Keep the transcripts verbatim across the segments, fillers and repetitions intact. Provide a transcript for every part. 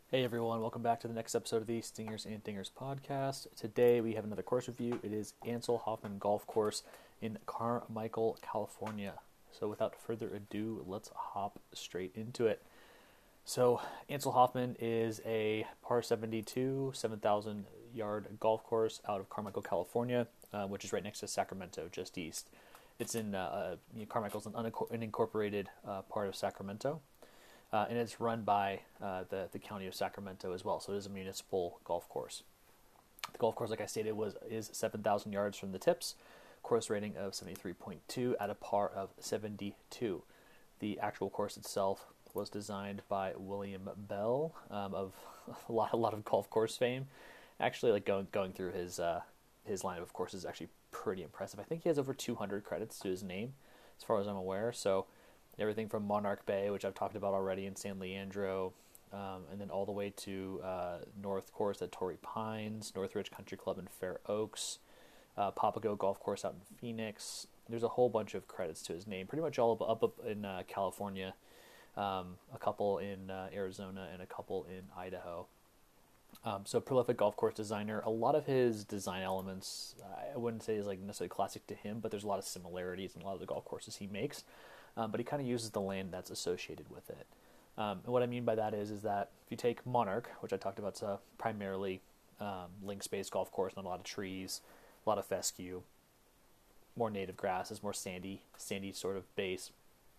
Hey everyone, welcome back to the next episode of the Stingers and Dingers podcast. Today we have another course review. It is Ansel Hoffman Golf Course in Carmichael, California. So without further ado, let's hop straight into it. So Ansel Hoffman is a par seventy-two, seven thousand yard golf course out of Carmichael, California, uh, which is right next to Sacramento, just east. It's in, uh, uh, you know, Carmichael's an unincorporated uh, part of Sacramento. Uh, and it's run by uh, the the county of Sacramento as well. So it is a municipal golf course. The golf course, like I stated, was is seven thousand yards from the tips, course rating of seventy-three point two at a par of seventy-two. The actual course itself was designed by William Bell um, of a lot a lot of golf course fame. Actually, like going going through his uh, his line of courses is actually pretty impressive. I think he has over two hundred credits to his name, as far as I'm aware. So everything from Monarch Bay, which I've talked about already, in San Leandro, um, and then all the way to uh, North Course at Torrey Pines, Northridge Country Club in Fair Oaks, uh, Papago Golf Course out in Phoenix. There's a whole bunch of credits to his name, pretty much all up, up in uh, California, um, a couple in uh, Arizona, and a couple in Idaho. Um, so prolific golf course designer. A lot of his design elements, I wouldn't say is like necessarily classic to him, but there's a lot of similarities in a lot of the golf courses he makes. Um, but he kind of uses the land that's associated with it. Um, and what I mean by that is, is that if you take Monarch, which I talked about, it's a primarily um, links-based golf course, not a lot of trees, a lot of fescue, more native grasses, more sandy, sandy sort of base.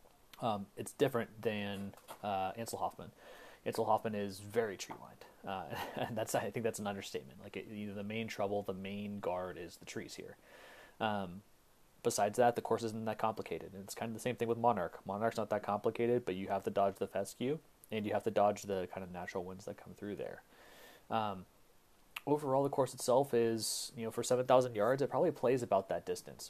Um, it's different than uh, Ansel Hoffman. Ansel Hoffman is very tree-lined, uh, and that's I think that's an understatement. Like it, you know, the main trouble, the main guard is the trees here. Um, Besides that, the course isn't that complicated. And it's kind of the same thing with Monarch. Monarch's not that complicated, but you have to dodge the fescue, and you have to dodge the kind of natural winds that come through there. Um, Overall, the course itself is, you know, for seven thousand yards, it probably plays about that distance.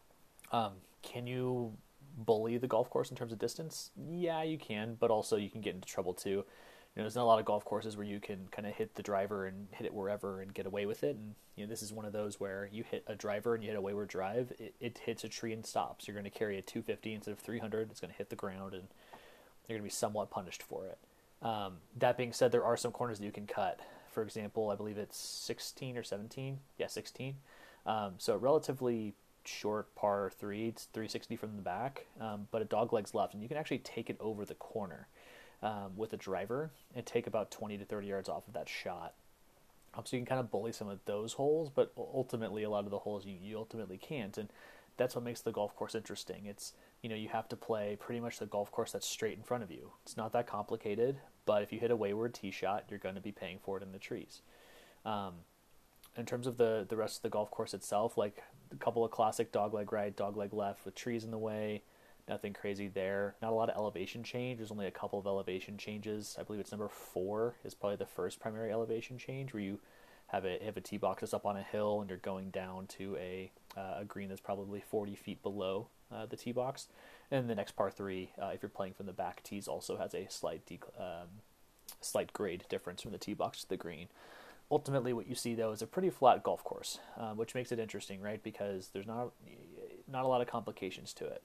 Um, can you bully the golf course in terms of distance? Yeah, you can, but also you can get into trouble too. You know, there's not a lot of golf courses where you can kind of hit the driver and hit it wherever and get away with it. And you know, this is one of those where you hit a driver and you hit a wayward drive, it, it hits a tree and stops. You're going to carry a two fifty instead of three hundred. It's going to hit the ground, and you're going to be somewhat punished for it. Um, that being said, there are some corners that you can cut. For example, I believe it's sixteen or seventeen. Yeah, sixteen. Um, so relatively short par three. It's three sixty from the back, um, but a dog legs left, and you can actually take it over the corner um, with a driver and take about twenty to thirty yards off of that shot. Um, so you can kind of bully some of those holes, but ultimately a lot of the holes you, you ultimately can't, and that's what makes the golf course interesting. It's, you know, you have to play pretty much the golf course that's straight in front of you. It's not that complicated, but if you hit a wayward tee shot, you're going to be paying for it in the trees. Um, in terms of the the rest of the golf course itself, like a couple of classic dogleg right, dogleg left with trees in the way. Nothing crazy there. Not a lot of elevation change. There's only a couple of elevation changes. I believe it's number four is probably the first primary elevation change, where you have a have a tee box that's up on a hill and you're going down to a uh, a green that's probably forty feet below uh, the tee box. And the next par three, uh, if you're playing from the back tees, also has a slight de- um, slight grade difference from the tee box to the green. Ultimately, what you see though is a pretty flat golf course, uh, which makes it interesting, right? Because there's not not a lot of complications to it.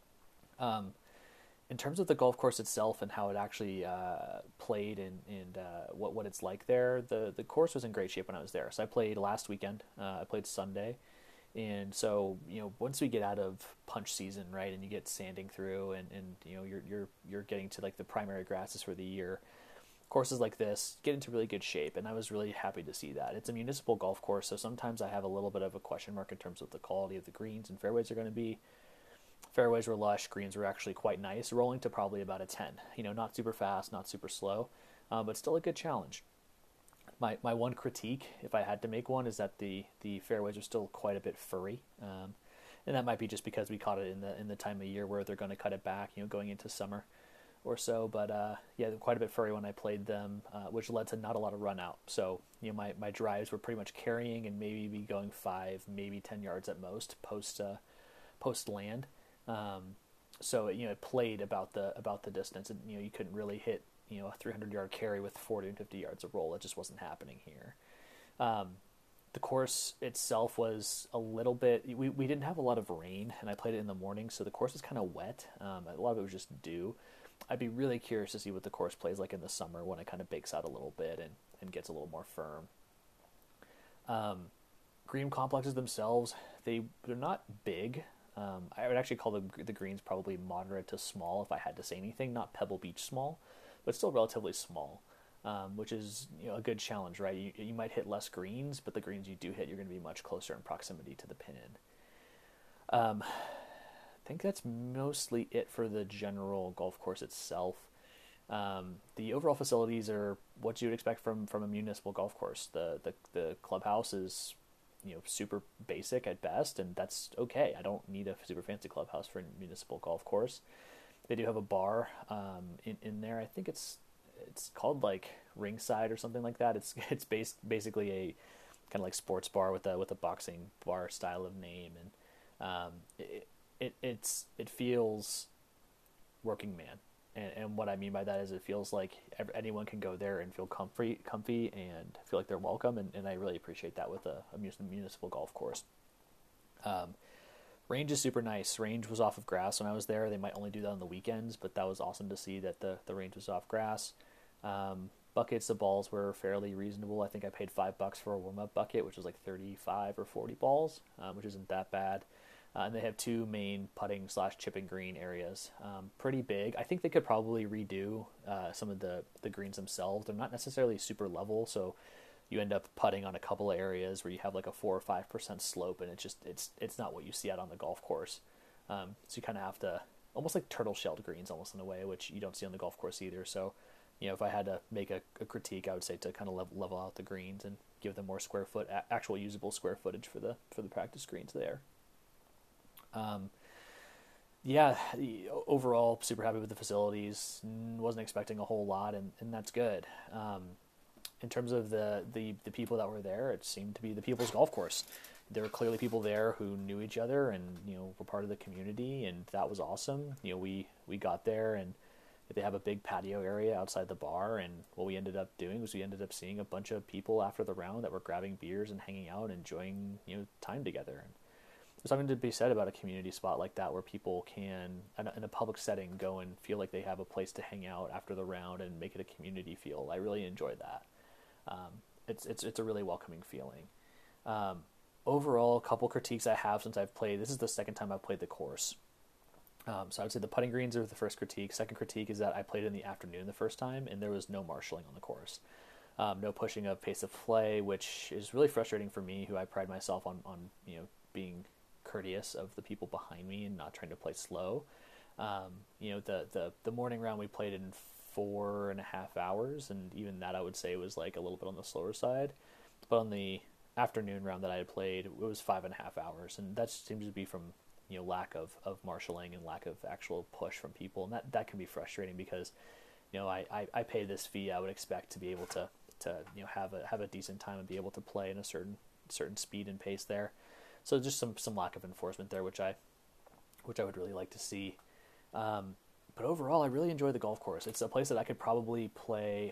Um, in terms of the golf course itself and how it actually uh, played and, and uh, what what it's like there, the the course was in great shape when I was there. So I played last weekend. Uh, I played Sunday, and so you know once we get out of punch season, right, and you get sanding through, and, and you know you're you're you're getting to like the primary grasses for the year. Courses like this get into really good shape, and I was really happy to see that. It's a municipal golf course, so sometimes I have a little bit of a question mark in terms of the quality of the greens and fairways are going to be. Fairways were lush, greens were actually quite nice, rolling to probably about a ten. You know, not super fast, not super slow, uh, but still a good challenge. My my one critique, if I had to make one, is that the the fairways are still quite a bit furry, um, and that might be just because we caught it in the in the time of year where they're going to cut it back, you know, going into summer or so. But uh, yeah, quite a bit furry when I played them, uh, which led to not a lot of run out. So you know, my my drives were pretty much carrying and maybe be going five, maybe ten yards at most post uh, post land. Um, so you know, it played about the about the distance, and you know, you couldn't really hit you know a three hundred yard carry with forty and fifty yards of roll. It just wasn't happening here. Um, the course itself was a little bit. We we didn't have a lot of rain, and I played it in the morning, so the course was kind of wet. Um, a lot of it was just dew. I'd be really curious to see what the course plays like in the summer when it kind of bakes out a little bit and, and gets a little more firm. Um, green complexes themselves, they, they're not big. Um, I would actually call the, the greens probably moderate to small if I had to say anything, not Pebble Beach small, but still relatively small, um, which is, you know, a good challenge, right? You, you might hit less greens, but the greens you do hit, you're going to be much closer in proximity to the pin in. Um, I think that's mostly it for the general golf course itself. Um, the overall facilities are what you would expect from, from a municipal golf course. The, the the clubhouse is, you know, super basic at best, and that's okay. I don't need a super fancy clubhouse for a municipal golf course. They do have a bar um, in in there. I think it's it's called like Ringside or something like that. It's it's based basically a kind of like sports bar with a with a boxing bar style of name, and um, it, it it's it feels working man. And, and what I mean by that is it feels like every, anyone can go there and feel comfy, comfy and feel like they're welcome. And, and I really appreciate that with a, a municipal golf course. Um, range is super nice. Range was off of grass when I was there. They might only do that on the weekends, but that was awesome to see that the, the range was off grass. Um, buckets, the balls were fairly reasonable. I think I paid five bucks for a warm-up bucket, which was like thirty-five or forty balls, um, which isn't that bad. Uh, and they have two main putting slash chipping green areas. Um, pretty big. I think they could probably redo uh, some of the, the greens themselves. They're not necessarily super level, so you end up putting on a couple of areas where you have like a four or five percent slope, and it just it's it's not what you see out on the golf course. Um, so you kind of have to almost like turtle shelled greens, almost in a way, which you don't see on the golf course either. So, you know, if I had to make a, a critique, I would say to kind of level, level out the greens and give them more square foot, actual usable square footage for the for the practice greens there. Um, yeah, overall, super happy with the facilities. Wasn't expecting a whole lot, and, and that's good. Um, in terms of the, the, the people that were there, it seemed to be the people's golf course. There were clearly people there who knew each other and, you know, were part of the community, and that was awesome. You know, we, we got there, and they have a big patio area outside the bar, and what we ended up doing was we ended up seeing a bunch of people after the round that were grabbing beers and hanging out and enjoying, you know, time together. And there's something to be said about a community spot like that where people can, in a public setting, go and feel like they have a place to hang out after the round and make it a community feel. I really enjoyed that. Um, it's it's it's a really welcoming feeling. Um, overall, a couple critiques I have since I've played. This is the second time I've played the course. Um, so I would say the putting greens are the first critique. Second critique is that I played in the afternoon the first time, and there was no marshalling on the course. Um, no pushing of pace of play, which is really frustrating for me, who I pride myself on, on you know, being courteous of the people behind me and not trying to play slow. Um, you know, the, the, the morning round we played in four and a half hours, and even that I would say was like a little bit on the slower side. But on the afternoon round that I had played, it was five and a half hours, and that seems to be from, you know, lack of, of marshalling and lack of actual push from people, and that, that can be frustrating because, you know, I, I, I pay this fee. I would expect to be able to, to you know have a have a decent time and be able to play in a certain certain speed and pace there. So just some, some lack of enforcement there, which I which I would really like to see. Um, but overall, I really enjoy the golf course. It's a place that I could probably play.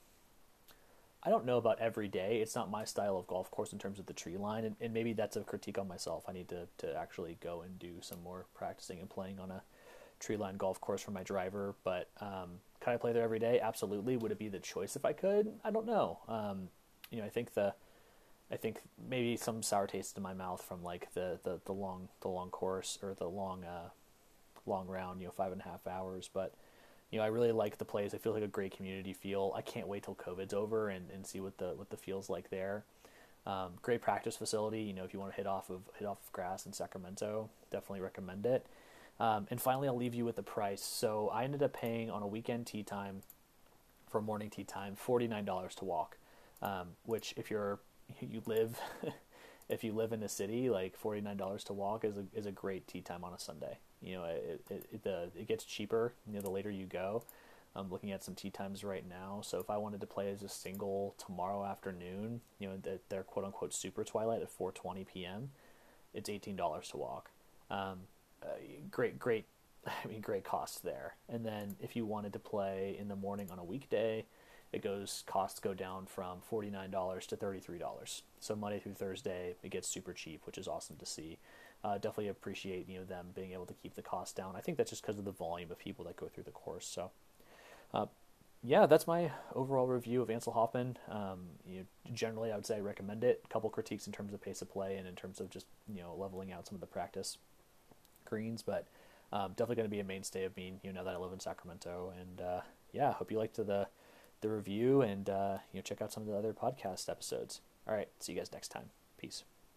I don't know about every day. It's not my style of golf course in terms of the tree line, and, and maybe that's a critique on myself. I need to, to actually go and do some more practicing and playing on a tree line golf course for my driver. But um, can I play there every day? Absolutely. Would it be the choice if I could? I don't know. Um, you know, I think the I think maybe some sour taste in my mouth from like the, the, the long the long course or the long uh, long round, you know, five and a half hours. But you know, I really like the place. I feel like a great community feel. I can't wait till COVID's over and, and see what the what the feel's like there. Um, great practice facility. You know, if you want to hit off of hit off of grass in Sacramento, definitely recommend it. Um, and finally, I'll leave you with the price. So I ended up paying on a weekend tee time for morning tee time forty-nine dollars to walk, um, which if you're you live if you live in a city, like forty-nine dollars to walk is a is a great tee time on a Sunday. You know, it it it, the, it gets cheaper, you know, the later you go. I'm looking at some tee times right now. So if I wanted to play as a single tomorrow afternoon, you know, the, their quote unquote super twilight at four twenty p.m., it's eighteen dollars to walk. Um, uh, great, great, I mean, great cost there. And then if you wanted to play in the morning on a weekday, it goes, costs go down from forty-nine dollars to thirty-three dollars. So Monday through Thursday, it gets super cheap, which is awesome to see. uh, definitely appreciate, you know, them being able to keep the cost down. I think that's just because of the volume of people that go through the course. So, uh, yeah, that's my overall review of Ansel Hoffman. Um, you know, generally, I would say I recommend it. A couple critiques in terms of pace of play and in terms of just, you know, leveling out some of the practice greens, but um, definitely going to be a mainstay of me, you know, now that I live in Sacramento. And uh, yeah, hope you liked the the review, and uh, you know, check out some of the other podcast episodes. All right, see you guys next time. Peace.